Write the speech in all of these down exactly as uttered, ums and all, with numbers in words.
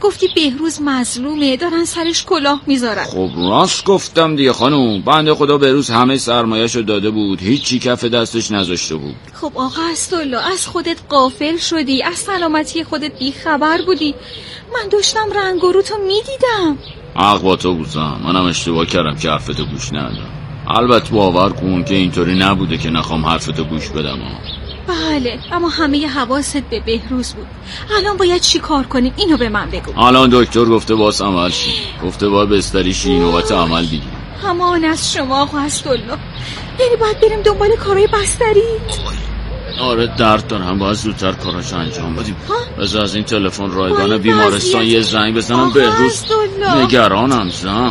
گفتی بهروز مظلومه، دارن سرش کلاه میذارن. خب راست گفتم دیگه خانوم، بنده خدا بهروز همه سرمایه‌شو داده بود، هیچی کف دستش نذاشته بود. خب آقا اسدالله، از خودت غافل شدی، از سلامتی خودت بیخبر بودی. من داشتم رنگ و رو تو میدیدم. حق با تو بودم، منم اشتباه کردم که حرفتو گوش ندادم. البته باور کن که اینطوری نبوده که نخوام حرفتو گوش بدم. بله، اما همه حواست به بهروز بود. الان باید چی کار کنیم؟ اینو به من بگو. الان دکتر گفته باز عمل شی، گفته باید بستری شی، نوبت عمل دیگه. همان از شما آقا اسدالله، یعنی باید بریم دنبال کارهای بستری؟ آره درد دارم، باید زودتر کاراش انجام بدیم. بذار از این تلفن رایگان بیمارستان یه زنگ بزنم. بهروز نگرانم زن.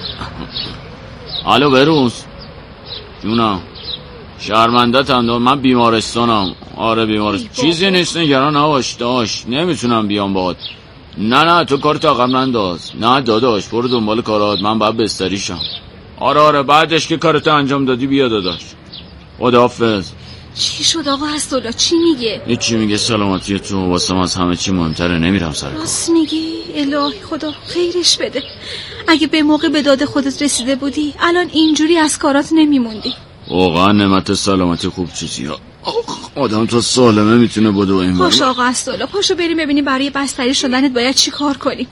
الو بهروز جونم، شرمندتم، من بیمارستانم. آره بیمارستان، چیزی نیست نگران نباش داش، نمیتونم بیام باهات. نه نه تو کارت عقب ننداز. نه داداش برو دنبال کارات، من باید بستریشم. آره آره بعدش که کارت انجام دادی بیا داداش. خداحافظ. چی شد آقا اسدالله؟ چی میگه؟ هیچی میگه سلامتی تو واسه من از همه چی مهمتره، نمیرم سر کار. راست میگی؟ الهی خدا خیرش بده. اگه به موقع به داد خودت رسیده بودی الان اینجوری از کارات نمیموندی. واقعا نعمت سلامتی خوب چیزیه. آدم تا سالمه میتونه بدو این پاشو آقا اسدالله، پاشو بریم ببینیم برای بستری شدنت باید چی کار کنیم.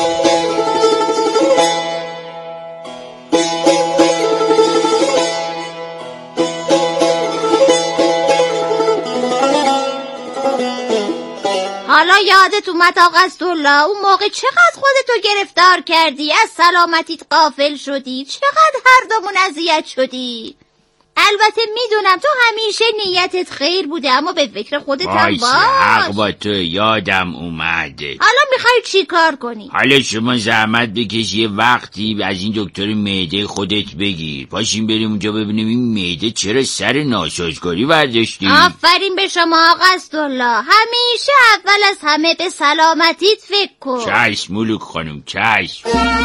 حالا یادت اومد آقا اسدالله اون موقع چقدر خودتو گرفتار کردی، از سلامتیت غافل شدی، چقدر هر دومون اذیت شدی. البته میدونم تو همیشه نیتت خیر بوده، اما به فکر خودت هم باش. حق با تو، یادم اومده. حالا میخوای چی کار کنی؟ حالا شما زحمت بکش یه وقتی از این دکتر معده خودت بگیر، پاشیم بریم اونجا ببینیم این معده چرا سر ناسازگاری برداشتی. آفرین به شما آقا اسدالله، همیشه اول از همه به سلامتیت فکر کن. چشم ملوک خانم چشم.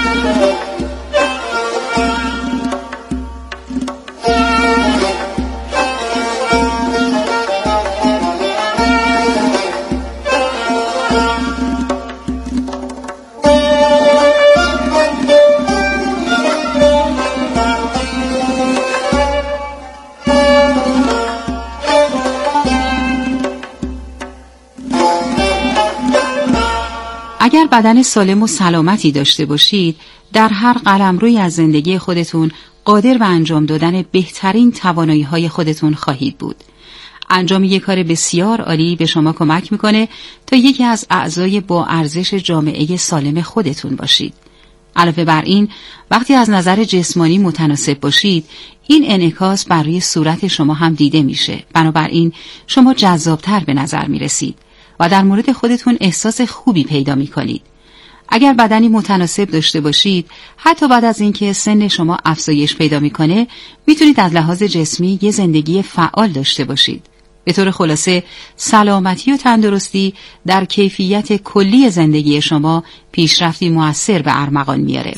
اگر بدن سالم و سلامتی داشته باشید، در هر قلمروی از زندگی خودتون قادر به انجام دادن بهترین توانایی‌های خودتون خواهید بود. انجام یک کار بسیار عالی به شما کمک میکنه تا یکی از اعضای با ارزش جامعه سالم خودتون باشید. علاوه بر این، وقتی از نظر جسمانی متناسب باشید، این انعکاس بر روی صورت شما هم دیده میشه. بنابراین شما جذابتر به نظر میرسید و در مورد خودتون احساس خوبی پیدا میکنید. اگر بدنی متناسب داشته باشید، حتی بعد از اینکه سن شما افزایش پیدا میکنه، میتونید از لحاظ جسمی یه زندگی فعال داشته باشید. به طور خلاصه، سلامتی و تندرستی در کیفیت کلی زندگی شما پیشرفتی مؤثر به ارمغان میاره.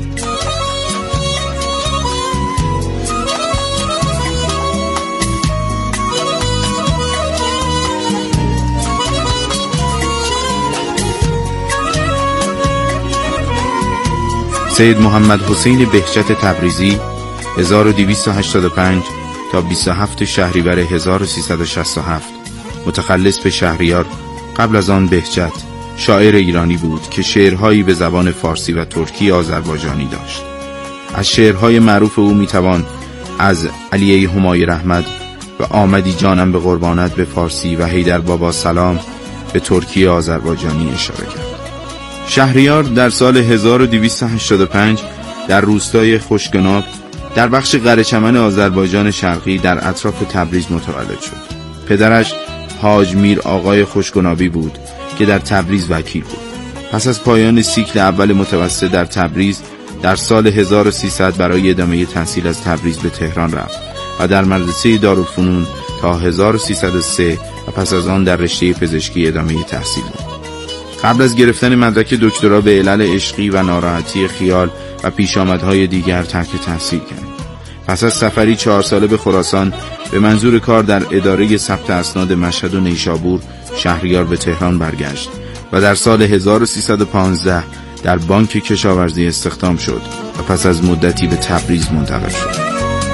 سید محمد حسین بهجت تبریزی هزار و دویست و هشتاد و پنج تا بیست و هفتم شهریور هزار و سیصد و شصت و هفت، متخلص به شهریار، قبل از آن بهجت، شاعر ایرانی بود که شعرهایی به زبان فارسی و ترکی آذربایجانی داشت. از شعرهای معروف او میتوان از علیه همای رحمت و آمدی جانم به قربانت به فارسی و حیدر بابا سلام به ترکی آذربایجانی اشاره کرد. شهریار در سال هزار و دویست و هشتاد و پنج در روستای خوشگناب در بخش قره‌چمن آذربایجان شرقی در اطراف تبریز متولد شد. پدرش حاج میر آقای خوشگنابی بود که در تبریز وکیل بود. پس از پایان سیکل اول متوسط در تبریز در سال هزار و سیصد برای ادامه تحصیل از تبریز به تهران رفت و در مدرسه دارالفنون تا هزار و سیصد و سه و پس از آن در رشته پزشکی ادامه تحصیل بود. قبل از گرفتن مدرک دکترا به علل عشقی و ناراحتی خیال و پیشامدهای دیگر ترک تحصیل کرد. پس از سفری چهار ساله به خراسان به منظور کار در اداره ثبت اسناد مشهد و نیشابور، شهریار به تهران برگشت و در سال هزار و سیصد و پانزده در بانک کشاورزی استخدام شد و پس از مدتی به تبریز منتقل شد.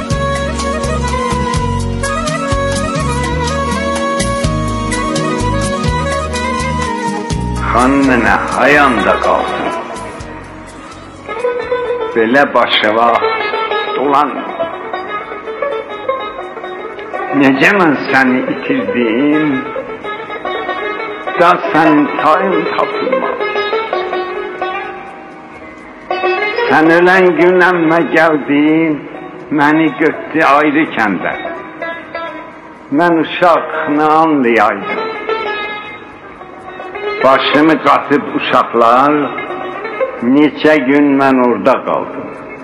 خانمنه hayanda qaldım. Belə başıva dolanma. Necə mən səni itirdim, da sənin tayın tapılmaz. Sən ölən gün əmmə gəldin, məni götdü ayrı kəndə. Mən uşaq nə anlayaydım. Başımı qatıb uşaqlar, neçə gün mən orada qaldım.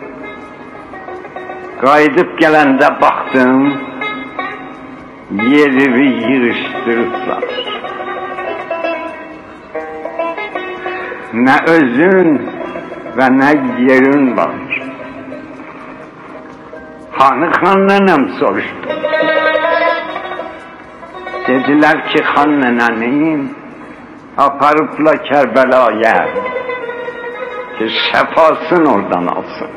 Qayıdıb gələndə baxdım, yerimi yığışdırıblar. Nə özün və nə yerin var. Hanı xan nənəm soruşdu. Dedilər ki, xan nənənin aparıbla Kərbəlaya ki şəfasını oradan alsın.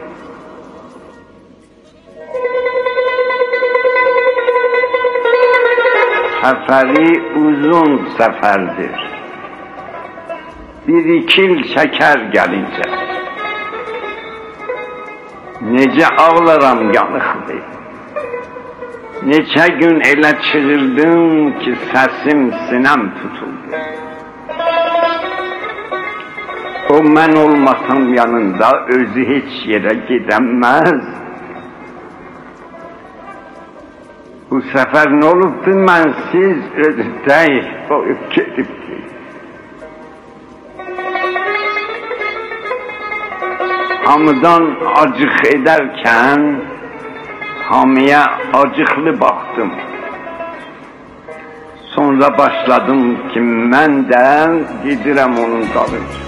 Səfəri uzun səfərdir. Bir iki il çəkər gəlincə. Necə ağlaram yanıqdır. Neçə gün elə çığırdım ki səsim sinəm tutuldu. O mən olmasam yanında özü heç yerə gedəməz. Bu səfər nə olubdu, mənsiz özü dəy qoyub gedibdi. Hamıdan acıq edərkən hamıya acıqlı baxdım. Sonra başladım ki mən də gedirəm onun dalınca.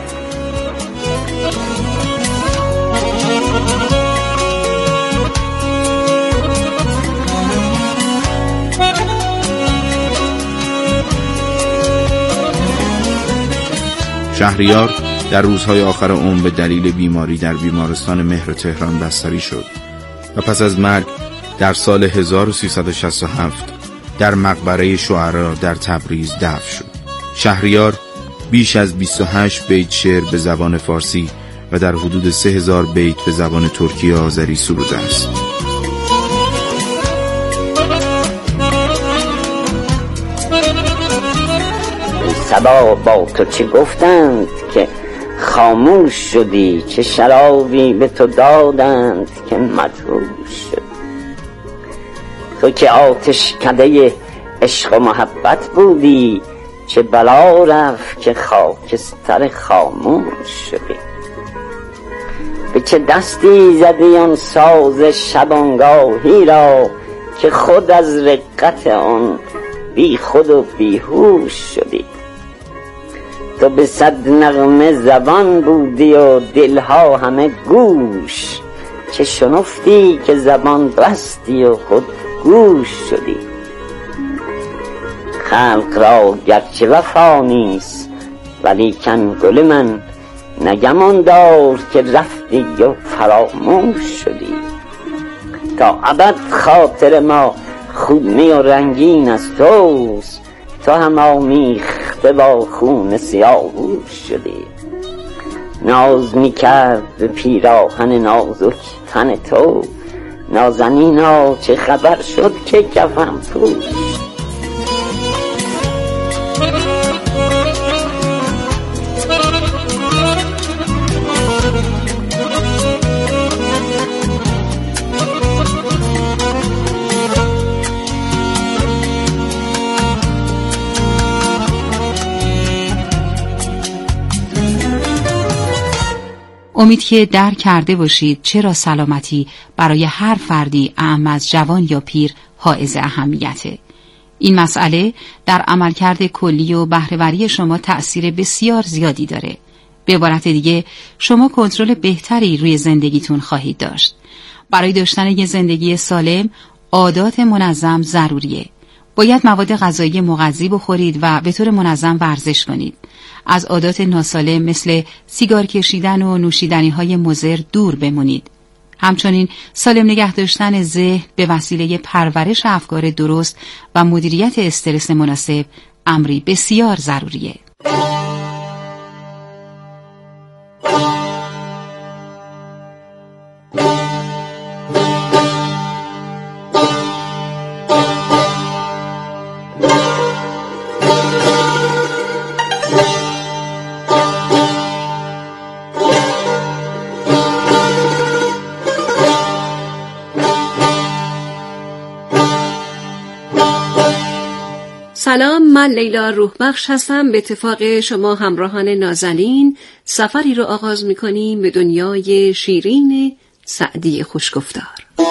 شهریار در روزهای آخر عمر به دلیل بیماری در بیمارستان مهر تهران بستری شد و پس از مرگ در سال هزار و سیصد و شصت و هفت در مقبره شعرا در تبریز دفن شد. شهریار بیش از بیست و هشت بیت شعر به زبان فارسی و در حدود سه هزار بیت به زبان ترکی و آذری سروده است. صبا با تو چه گفتند که خاموش شدی، چه شرابی به تو دادند که مدهوش شد. تو که آتش کده عشق و محبت بودی، چه بلا رفت که خاکستر خاموش شدی. به چه دستی زدی آن ساز شبانگاهی را که خود از رقت آن بی خود و بیهوش شدی. تو به صد نغمه زبان بودی و دلها همه گوش، چه شنفتی که زبان بستی و خود گوش شدی. خلق را گرچه وفا نیست ولیکن گل من نگمان دار که رفتی و فراموش شدی. تا ابد خاطر ما خونی و رنگین از توست، تو هم آمیخته با خون سیاهوش شدی. ناز میکرد به پیراهن نازک تن تو، نازنینا چه خبر شد که کفن پوش. امید که درک کرده باشید چرا سلامتی برای هر فردی اعم از جوان یا پیر حائز اهمیته. این مسئله در عملکرد کلی و بهره‌وری شما تأثیر بسیار زیادی داره. به عبارت دیگه شما کنترل بهتری روی زندگیتون خواهید داشت. برای داشتن یه زندگی سالم عادات منظم ضروریه. باید مواد غذایی مغذی بخورید و به طور منظم ورزش کنید. از عادات ناسالم مثل سیگار کشیدن و نوشیدنی‌های مضر دور بمونید. همچنین سالم نگه داشتن ذهن به وسیله پرورش افکار درست و مدیریت استرس مناسب امری بسیار ضروریه. سلام، من لیلا روحبخش هستم. به اتفاق شما همراهان نازنین سفری رو آغاز می‌کنیم به دنیای شیرین سعدی خوشگفتار.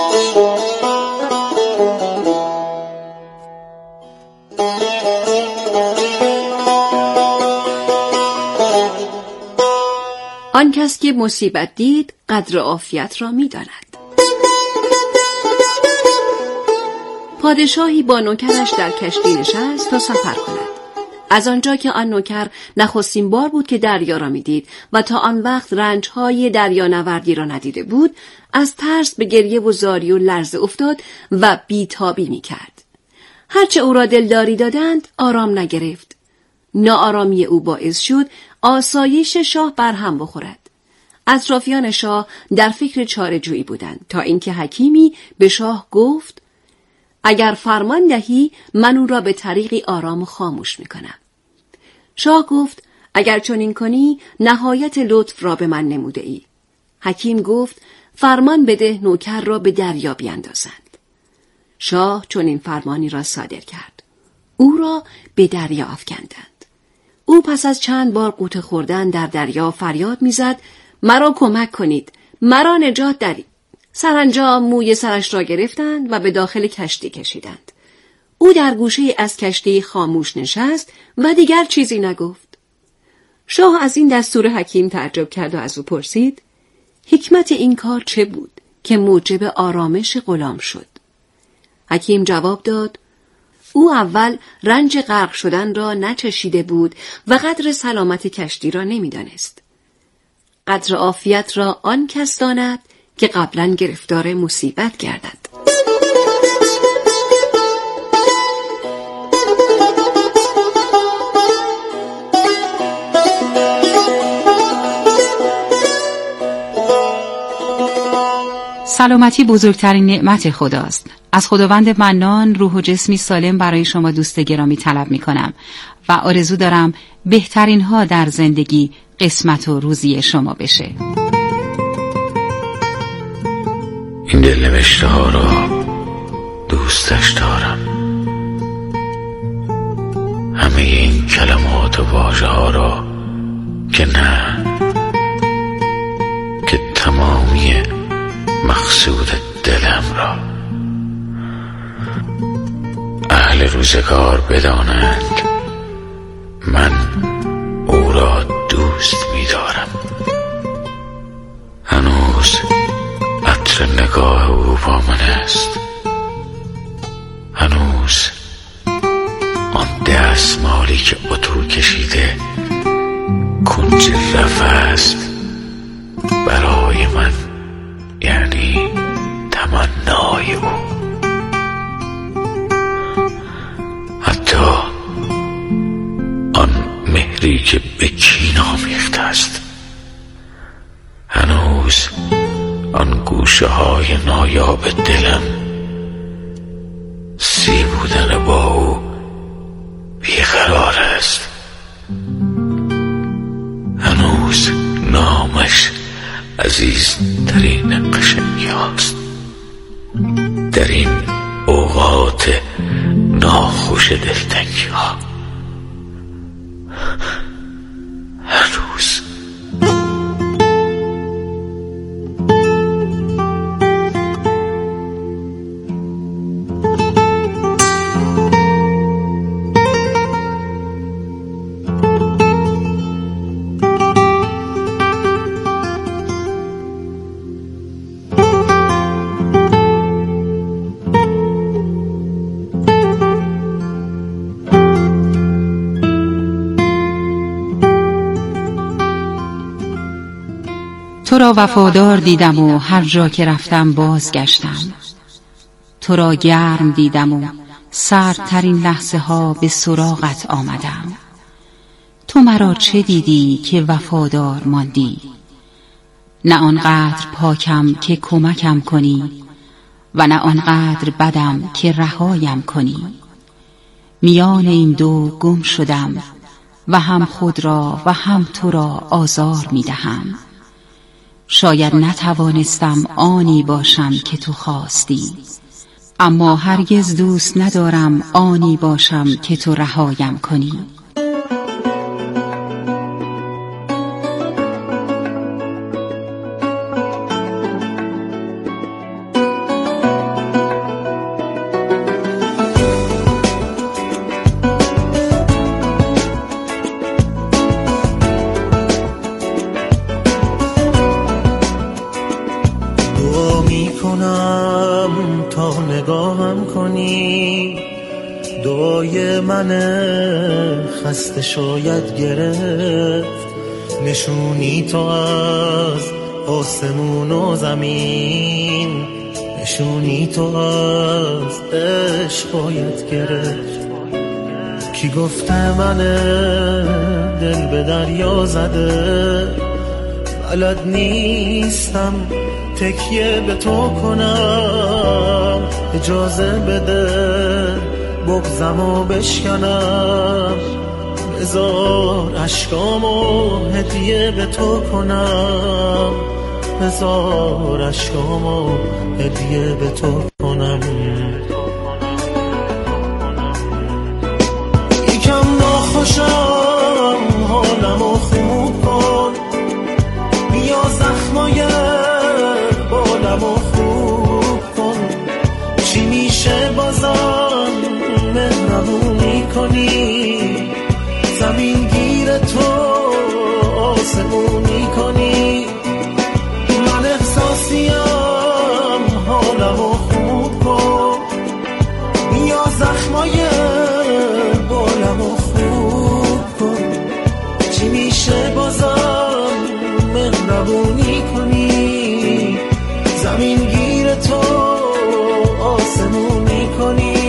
آن کس که مصیبت دید قدر عافیت را می‌داند. پادشاهی با نوکرش در کشتی نشست تا سفر کند. از آنجا که آن نوکر نخستین بار بود که دریا را می‌دید و تا آن وقت رنج‌های دریانوردی را ندیده بود، از ترس به گریه و زاری و لرزه افتاد و بیتابی می‌کرد. هرچه او را دلداری دادند آرام نگرفت. ناآرامی او باعث شد آسایش شاه برهم بخورد. اطرافیان شاه در فکر چاره‌جویی بودند تا اینکه حکیمی به شاه گفت: اگر فرمان دهی من او را به طریقی آرام و خاموش میکنم. شاه گفت: اگر چنین کنی نهایت لطف را به من نموده ای. حکیم گفت: فرمان بده نوکر را به دریا بیندازند. شاه چنین فرمانی را صادر کرد. او را به دریا افکندند. او پس از چند بار غوطه خوردن در دریا فریاد میزد: مرا کمک کنید، مرا نجات دهید. سرانجام موی سرش را گرفتند و به داخل کشتی کشیدند. او در گوشه از کشتی خاموش نشست و دیگر چیزی نگفت. شاه از این دستور حکیم تعجب کرد و از او پرسید: حکمت این کار چه بود که موجب آرامش غلام شد؟ حکیم جواب داد: او اول رنج غرق شدن را نچشیده بود و قدر سلامت کشتی را نمی‌دانست. قدر عافیت را آن کس داند که قبلا گرفتار مصیبت گردد. سلامتی بزرگترین نعمت خداست. از خداوند منان روح و جسمی سالم برای شما دوست گرامی طلب می کنم و آرزو دارم بهترین ها در زندگی قسمت و روزی شما بشه. این دل نوشته ها را دوستش دارم. همه این کلمات و واژه ها را که نه، که تمامی مقصود دلم را. اهل روزگار بدانند من او را دوست می دارم. هنوز عطر نگاه او با من است. هنوز آن دستمالی که اتو کشیده کنج رفع است برای من، یعنی تمنای او. حتی آن مهری که به کین آمیخته است، هنوز آن گوشه های نایاب دلم سی بودن با او بیقرار است. هنوز نامش عزیزترین قشنگی هاست در این اوقات ناخوش دلتنگی ها. هنوز تو را وفادار دیدم و هر جا که رفتم بازگشتم. تو را گرم دیدم و سردترین لحظه ها به سراغت آمدم. تو مرا چه دیدی که وفادار ماندی؟ نه آنقدر پاکم که کمکم کنی و نه آنقدر بدم که رهایم کنی. میان این دو گم شدم و هم خود را و هم تو را آزار می دهم. شاید نتوانستم آنی باشم که تو خواستی، اما هرگز دوست ندارم آنی باشم که تو رهایم کنی. دعای من خسته شاید گرفت، نشونی تو از آسمون و زمین، نشونی تو از عشق باید گرفت. کی گفته من دل به دریا زده، بلد نیستم تکیه به تو کنم، اجازه بده بغضمو بشکنم، بذار اشکامو هدیه به تو کنم، بذار اشکامو هدیه به تو کنم. یکم ناخوشم حالمو خوب کن، بیا زخمای بالمو خوب کن، چی میشه بازم مهربونی کنی، زمین گیر تو آسمونی کنی. من احساسیم حالمو خوب کن، بیا زخمای بالمو خوب کن، چی میشه بازم مهربونی کنی، زمین گیر تو آسمونی کنی.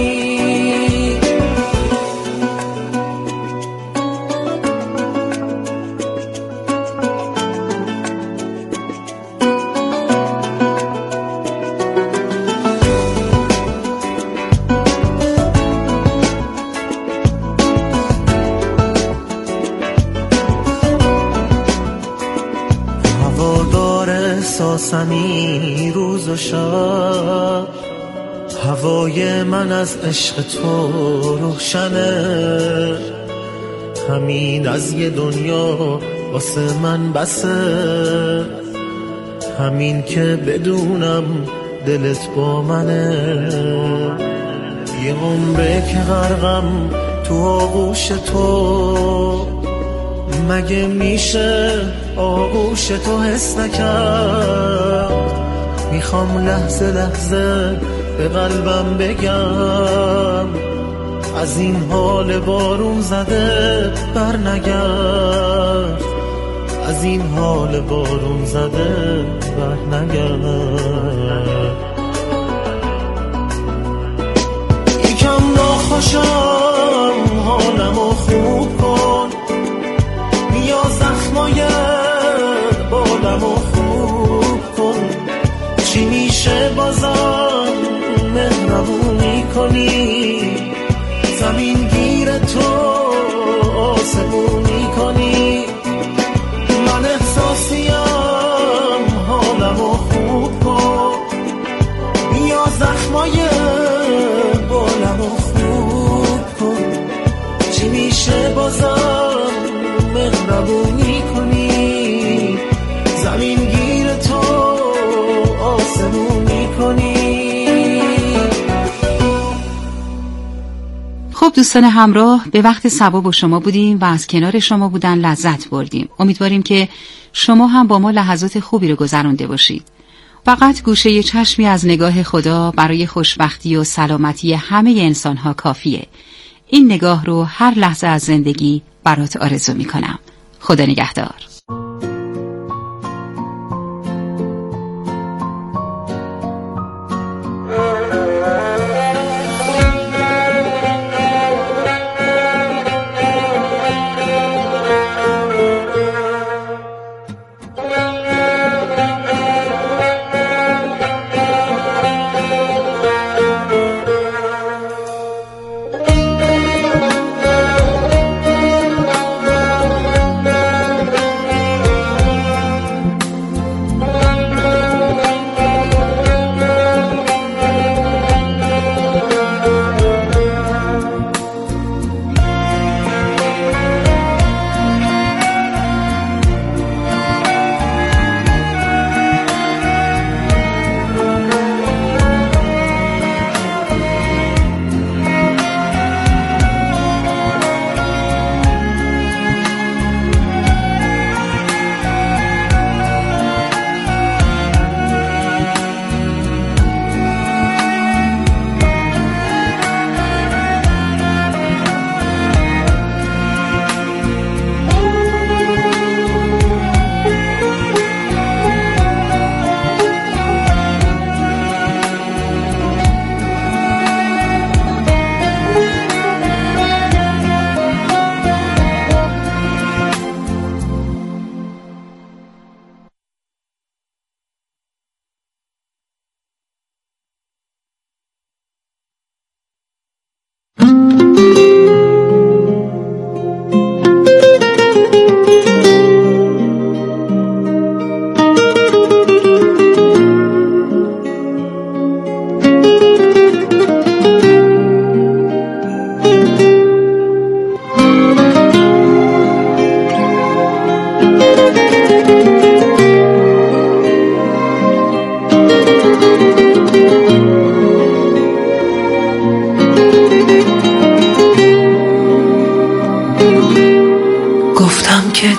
احساسمی روز و شب، هوای من از عشق تو روشنه، همین از یه دنیا واسه من بسه، همین که بدونم دلت با منه. یه عمره که غرقم تو آغوش تو، مگه میشه آغوش تو حس نکرد؟ میخوام لحظه لحظه به قلبم بگم، از این حال بارون زده بر نگرد، از این حال بارون زده بر نگرد. یکم ناخوشم حالمو خوب کن، بیا زخمای بالمو خوب کن، چی میشه بازم مهربونی کنی، زمین گیر تو آسمونی کنی. من احساسیم حالمو خوب کن، بیا زخمای بالمو خوب کن، چی میشه بازم مهربونی کنی، زمین گیر تو آسمونی کنی. خب دوستان همراه، به وقت صبا با شما بودیم و از کنار شما بودن لذت بردیم. امیدواریم که شما هم با ما لحظات خوبی رو گذرانده باشید. فقط گوشه چشمی از نگاه خدا برای خوشبختی و سلامتی همه انسان‌ها کافیه. این نگاه رو هر لحظه از زندگی برات آرزو می‌کنم. خدا نگهدار.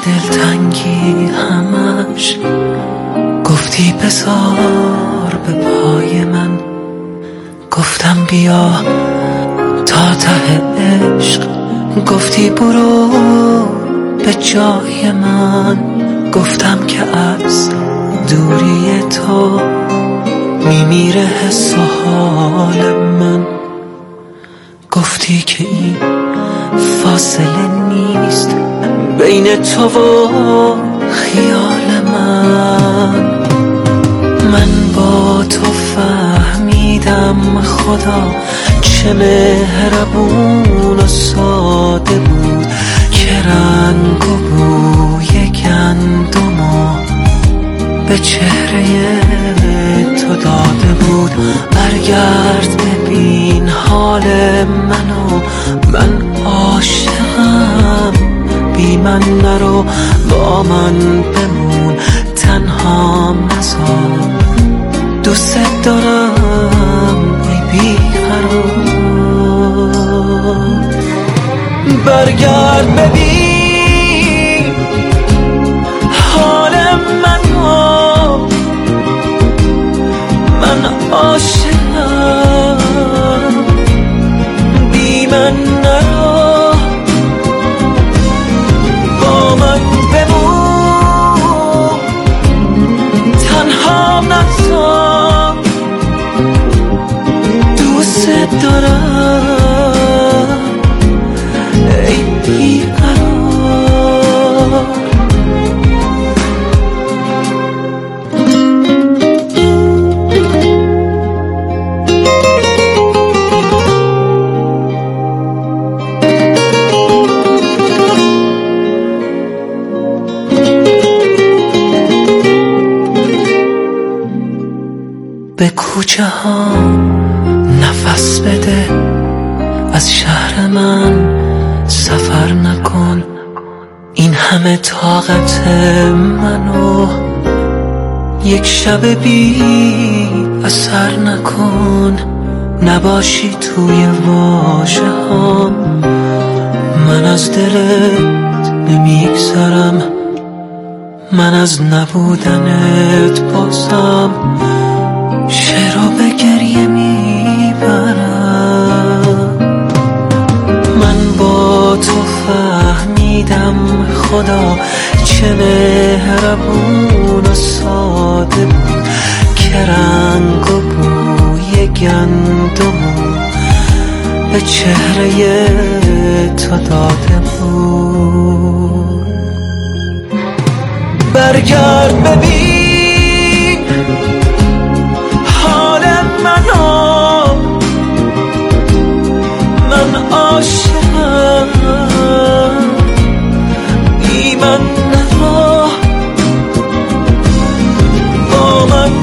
دلتنگی همش گفتی بذار به پای من، گفتم بیا تا ته عشق، گفتی برو به جای من، گفتم که از دوری تو میمیره حس و حال من، گفتی که این فاصله نیست بین تو و خیال من. من با تو فهمیدم خدا چه مهربون و ساده بود که رنگ و بوی گندمو به چهره تو داده بود. برگرد ببین حال منو، من عاشقم، بی من نرو، با من بمون، تنها نذار، دوست دارم ای بیقرار. برگرد ببین حال منو، من عاشقم، بی من نرو، با من بمون، تنها نذار، دوست دارم ای بیقرار. به کوچه ها نفس بده، از شهر من سفر نکن، این همه طاقت منو یک شب بی اثر نکن، نباشی توی واژه ها، من از دلت نمیگذرم، من از نبودنت بازم شعرو به گریه میبرم. من با تو فهمیدم خدا چه مهربون و ساده بود که رنگ و بوی گندمو به چهره تو داده بود. برگرد ببین حال منو، من عاشقم، بی من نرو، با من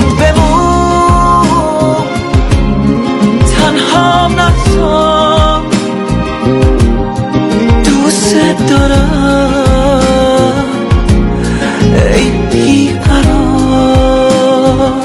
بمون، تنها نذار، دوست دارم ای بیقرار.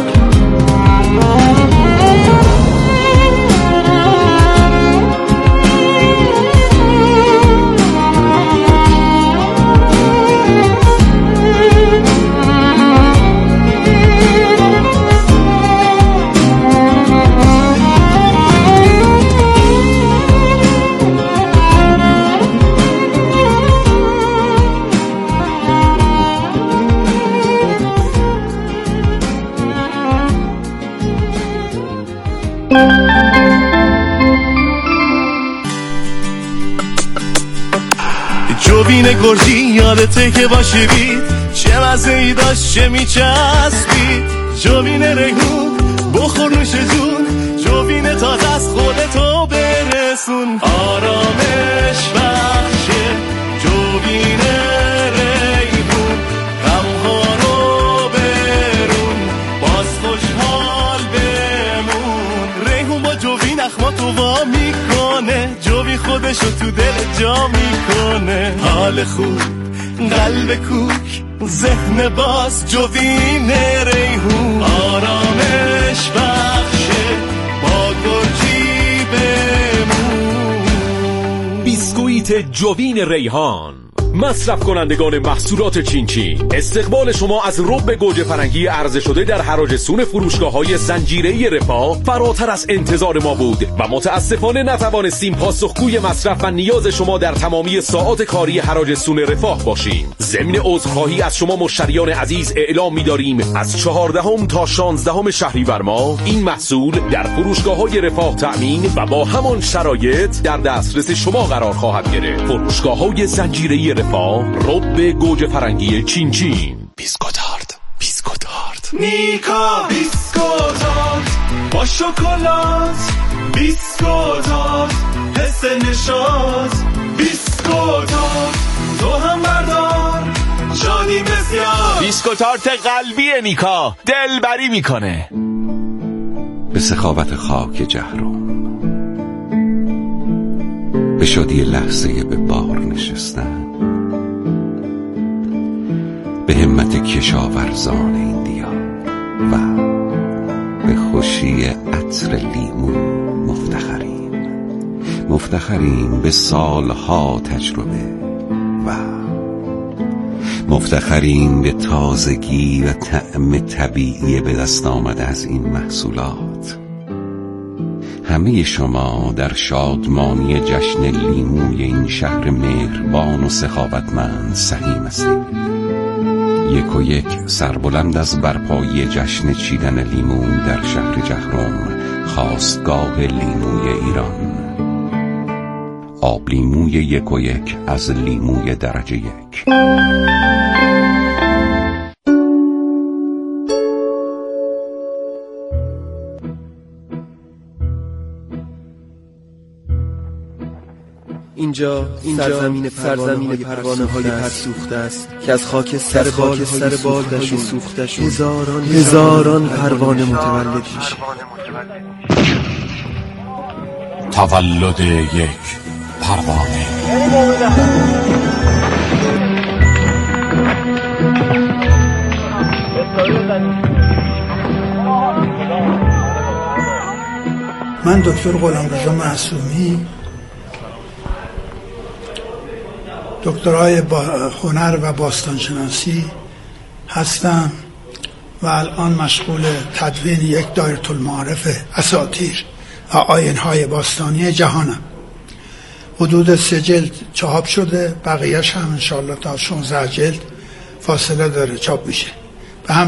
جوین گرجی یادته که باشی بید، چه مزه ای داشت چه میچسبید، جوین ریحون بخور نوش جون، جوین تازه از خودتو برسون، آرامش بخشه جوین ریحون، غمها رو برون باز خوشحال بمون. ریحون با جوین اخماتو وا میکنه، جوین خودشو تو دل جا میکنه، حال خوب قلب کوک ذهن باز جوین ریحون، آرامش بخشه با گرجی بمون. بیسکویت جوین ریحان مصرف کنندگان محصولات چین چین، استقبال شما از رب گوجه فرنگی عرضه شده در حراج سون فروشگاه‌های زنجیره‌ای رفاه فراتر از انتظار ما بود و متاسفانه نتوانستیم پاسخگوی مصرف و نیاز شما در تمامی ساعات کاری حراج سون رفاه باشیم. ضمن عذرخواهی از شما مشتریان عزیز اعلام می‌داریم از چهاردهم تا شانزدهم شهریور ماه این محصول در فروشگاه‌های رفاه تأمین و با همان شرایط در دسترس شما قرار خواهد گرفت. فروشگاه‌های زنجیره‌ای رفاه، رب گوجه فرنگی چین چین. بیسکوتارد، بیسکوتارد، نیکا بیسکوتارد با شکلات، بیسکوتارد حس نشاط، بیسکوتارد تو هم بردار شادی بسیار. بیسکوتارد قلبی نیکا دلبری میکنه. به سخاوت خاک جهرم، به شادی لحظه به بار نشستن، به همت کشاورزان این دیار و به خوشی عطر لیمو مفتخریم. مفتخریم به سالها تجربه و مفتخریم به تازگی و طعم طبیعی به دست آمده از این محصولات. همه شما در شادمانی جشن لیموی این شهر مهربان و سخاوتمند سهیم هستید. یک و یک سربلند از برپایی جشن چیدن لیمو در شهر جهرم، خاستگاه لیموی ایران. آب لیموی یک و یک از لیموی درجه یک. اینجا سرزمین سرزمین پروانه های پرسوخته است که از خاک سر بال سر بالشون سوخته شد. هزاران هزاران پروانه متولد میشه. تولد یک پروانه. من دکتر غلامرضا معصومی، دکترای با هنر و باستانشناسی هستم و الان مشغول تدوین یک دایره المعارف اساطیر و آیین‌های باستانی جهانم. حدود سه جلد چاپ شده، بقیه‌اش هم انشاءالله تا شانزده جلد فاصله داره چاپ میشه.